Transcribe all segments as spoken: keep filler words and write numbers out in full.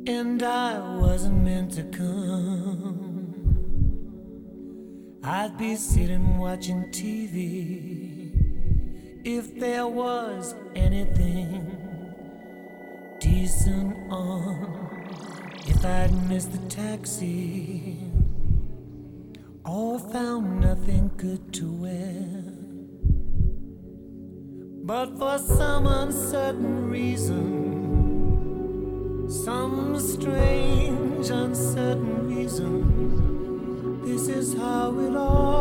And I wasn't meant to come. I'd be sitting watching T V if there was anything decent on. If I'd missed the taxi or found nothing good to wear, but for some uncertain reason, some strange uncertain reason, this is how it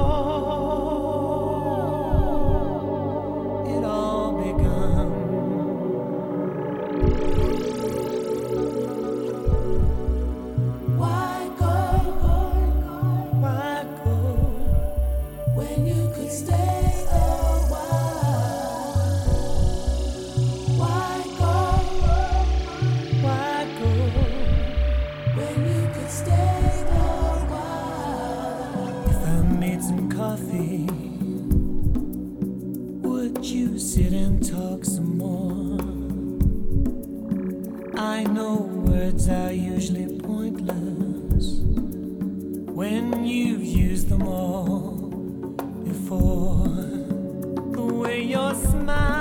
all, it all begun. Why go? Why go When you could stay a while? Why go? Why go When you could stay a while? If I made some coffee, would you sit and talk some more? I know words are usually pointless when you've used them all before. The way your smile